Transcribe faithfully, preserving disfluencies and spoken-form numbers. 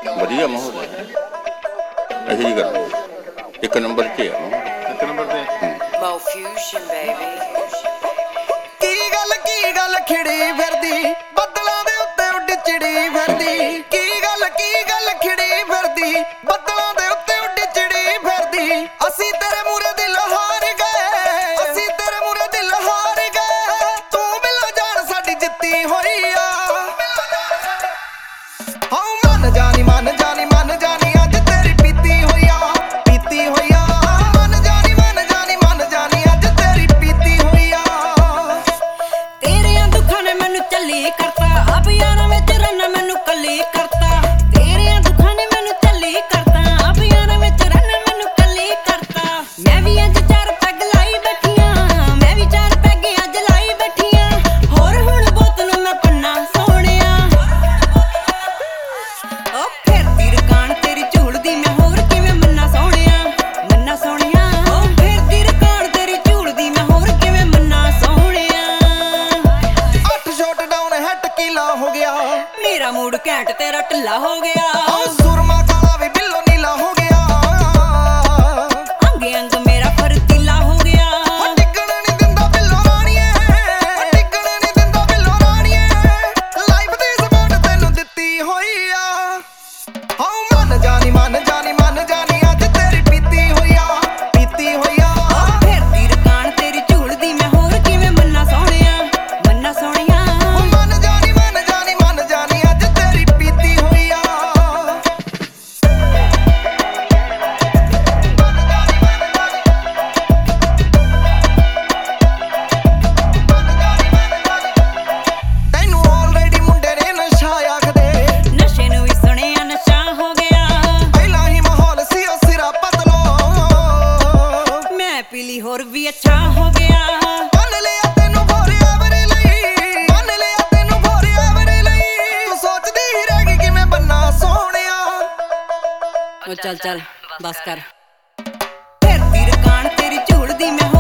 ਵਧੀਆ ਮਾਹੌਲ ਹੈ। ਇਹੀ ਜਿਹੀ ਗੱਲ ਇੱਕ ਨੰਬਰ 'ਤੇ ਆ, ਇੱਕ ਨੰਬਰ ਤੇ Mofusion baby। ਕੀ ਗੱਲ ਕੀ ਗੱਲ ਖਿੜੀ ਫਿਰਦੀ ਬੱਦਲਾਂ ਦੇ ਉੱਤੇ ਉੱਡ ਚਿੜੀ ਫਿਰਦੀ। ਕੀ ਗੱਲ ਕੀ ਗੱਲ ਖਿੜੀ ਫਿਰਦੀ ਬੱਦਲਾਂ ਦੇ ਉੱਤੇ ਉੱਡ ਚਿੜੀ ਫਿਰਦੀ। ਅਸੀਂ ਤੇਰੇ ਮੂਹਰੇ ਦਿਲ ਹਾਰ ਗਏ, ਅਸੀਂ ਤੇਰੇ ਮੂਹਰੇ ਦਿਲ ਹਾਰ ਗਏ। ਤੂੰ ਮਿਲੋ ਜਾਣ ਸਾਡੀ ਜਿੱਤੀ ਹੋਈ ਆ। ਹਾਂ ਮਨ ਜਾਣੀ ਮਨ ਜਾਣੀ ਮਨ ਜਾਣੀ ਅੱਜ ਤੇਰੀ ਪੀਤੀ ਹੋਈ ਆ, ਪੀਤੀ ਹੋਈ ਆ। ਮਨ ਜਾਣੀ ਮਨ ਜਾਣੀ ਮਨ ਜਾਣੀ ਅੱਜ ਤੇਰੀ ਪੀਤੀ ਹੋਈ ਆ। ਤੇਰਿਆਂ ਦੁੱਖਾਂ ਨੇ ਮੈਨੂੰ ਚੱਲੀ ਕਰਤਾ, ਆਪ ਯਾਰਾਂ ਵਿੱਚ ਰਹਿਣਾ ਮੈਨੂੰ ਕੱਲੀ ਕਰਤਾ। ਤੇਰਿਆਂ ਦੁੱਖਾਂ ਨੇ ਮੈਨੂੰ ਚੱਲੀ ਕਰਤਾ, ਆਪ ਯਾਰਾਂ ਵਿੱਚ ਰਹਿਣਾ ਮੈਨੂੰ ਕੱਲੀ ਕਰਤਾ। ਮੈਂ ਵੀ ਅੱਜ ਚਾਰ ਪੈਗ ਲਾਈ ਬੈਠੀਆਂ, ਮੈਂ ਵੀ ਚਾਰ ਪੈਗ ਅੱਜ ਲਾਈ ਬੈਠੀਆਂ। ਹੋਰ ਹੁਣ ਬੋਤ ਨੂੰ ਮੈਂ ਪੰਨਾ ਸੋਹਣਿਆ। ਓ ਫਿਰਦੀ ਰਕਾਨ ਤੇਰੀ ਝੂਲਦੀ ਮੈਂ ਹੋਰ ਕਿਵੇਂ ਮੰਨਾ ਸੋਹਣਿਆ, ਮੰਨਾ ਸੋਹਣਿਆ। ਓ ਫਿਰਦੀ ਰਕਾਨ ਤੇਰੀ ਝੂਲਦੀ ਮੈਂ ਹੋਰ ਕਿਵੇਂ ਮੰਨਾ ਸੋਹਣਿਆ। ਅੱਠ ਸ਼ਾਟ ਡਾਊਨ ਹੈ ਟਕੀਲਾ ਹੋ ਗਿਆ, ਮੇਰਾ ਮੂਡ ਘੈਂਟ ਤੇਰਾ ਢਿੱਲਾ ਹੋ ਗਿਆ। ਓ ਸੁਰਮਾ ਕਾਲਾ ਵੀ ਬਿੱਲੋ ਨੀਲਾ ਹੋ ਗਿਆ। ਅੰਗ ਅੰਗ ਮੇਰਾ ਫਰਤੀਲਾ ਹੋ ਗਿਆ। ਓ ਡਿੱਗਣ ਨੀ ਦਿੰਦਾ ਬਿੱਲੋ ਰਾਣੀਏ, ਓ ਡਿੱਗਣ ਨੀ ਦਿੰਦਾ ਬਿੱਲੋ ਰਾਣੀਏ। ਲਾਈਫ ਦੀ ਜ਼ਬਾਨ ਤੈਨੂੰ ਦਿੱਤੀ ਹੋਈ ਆ। ਹਾਂ ਮਨ ਜਾਣੀ ਮਨ ਜਾਣੀ ਮਨ ਜਾਣੀ ਅੱਜ ਤੇਰੀ ਪੀਤੀ ਹੋਈ ਆ, ਪੀਤੀ ਹੋਈ ਆ। ਓ ਫਿਰਦੀ ਰਕਾਨ ਤੇਰੀ ਝੂਲਦੀ ਮੈਂ ਹੋਰ ਕਿਵੇਂ ਮੰਨਾ ਸੋਹਣਿਆ, ਮੰਨਾ ਸੋਹਣਿਆ। ਓ ਮਨ ਜਾਣੀ ਮਨ ਜਾਣੀ ਮਨ ਜਾਣੀ ਅੱਜ ਤੇਰੀ ਪੀਤੀ ਹੋਈ ਆ। ਤੈਨੂੰ ਆਲਰੇਡੀ ਮੁੰਡੇ ਨੇ ਨਸ਼ਾ ਆਖਦੇ, ਨਸ਼ੇ ਨੂੰ ਵੀ ਸੁਣਿਆ ਨਸ਼ਾ ਹੋ ਗਿਆ। ਪਹਿਲਾਂ ਹੀ ਮਾਹੌਲ ਸੀ ਉਹ ਸਿਰਾ ਬਦਲੋ। ਮੈਂ ਪੀਲੀ ਹੋਰ ਵੀ ਅੱਛਾ ਹੋ ਗਿਆ। ਮੰਨ ਲਿਆ ਤੈਨੂੰ forever ਲਈ, ਮੰਨ ਲਿਆ ਤੈਨੂੰ forever ਲਈ। ਤੂੰ ਸੋਚਦੀ ਹੀ ਰਹਿ ਗਈ ਕਿਵੇਂ ਬੰਨਾ ਸੋਹਣਿਆ। ਓ ਚੱਲ ਚੱਲ ਬਸ ਕਰ। ਫਿਰਦੀ ਰਕਾਨ ਤੇਰੀ ਝੂਲਦੀ ਮੈਂ